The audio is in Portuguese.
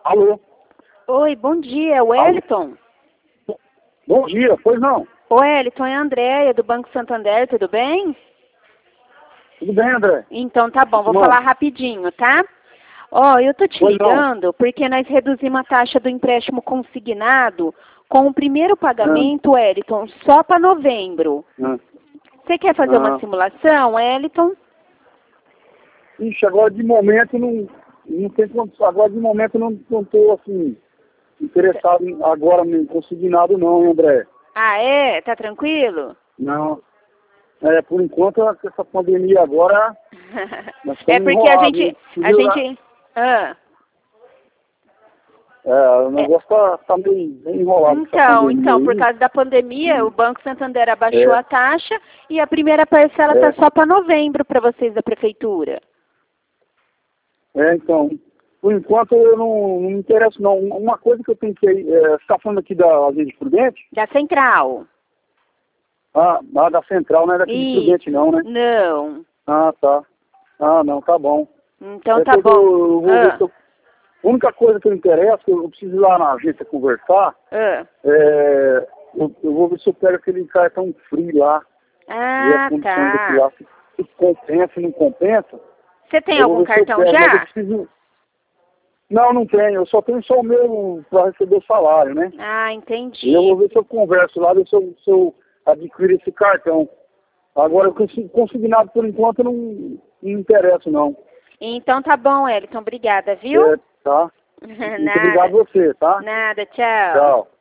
Alô? Oi, bom dia, Wellington. Bom dia, pois não? Oi, Wellington, é a Andréia, do Banco Santander, tudo bem? Tudo bem, André? Então tá bom, vou Não. falar rapidinho, tá? Ó, eu tô te Pois não. ligando porque nós reduzimos a taxa do empréstimo consignado com o primeiro pagamento, Wellington, só para novembro. Você quer fazer uma simulação, Wellington? Ixi, agora de momento não tem condição. Agora de momento eu não estou assim, interessado agora em consignado não, hein, André? Ah, é? Tá tranquilo? Não. Por enquanto, essa pandemia agora, nós É estamos porque a enrolados, gente... né? O negócio tá meio enrolado. Então, por causa da pandemia, o Banco Santander abaixou a taxa e a primeira parcela tá só para novembro para vocês da prefeitura. Então, por enquanto eu não me interesso não. Uma coisa que eu tenho que... você está falando aqui da Agência Prudente? Da Central. Da Central, não é daqui de Prudente não, né? Não. Tá. Não, tá bom. Então tá bom. Eu vou ver se eu... A única coisa que eu interesso, eu preciso ir lá na agência conversar, eu vou ver se eu pego aquele cartão free lá. Ver as condições daqui lá, se compensa, se não compensa. Você tem algum cartão já? Não tenho. Eu só tenho só o meu para receber o salário, né? Entendi. E eu vou ver se eu converso lá, ver se eu adquiro esse cartão. Agora, consignado por enquanto, eu não me interesso, não. Então tá bom, Wellington. Obrigada, viu? Tá. Muito obrigado a você, tá? Nada, tchau. Tchau.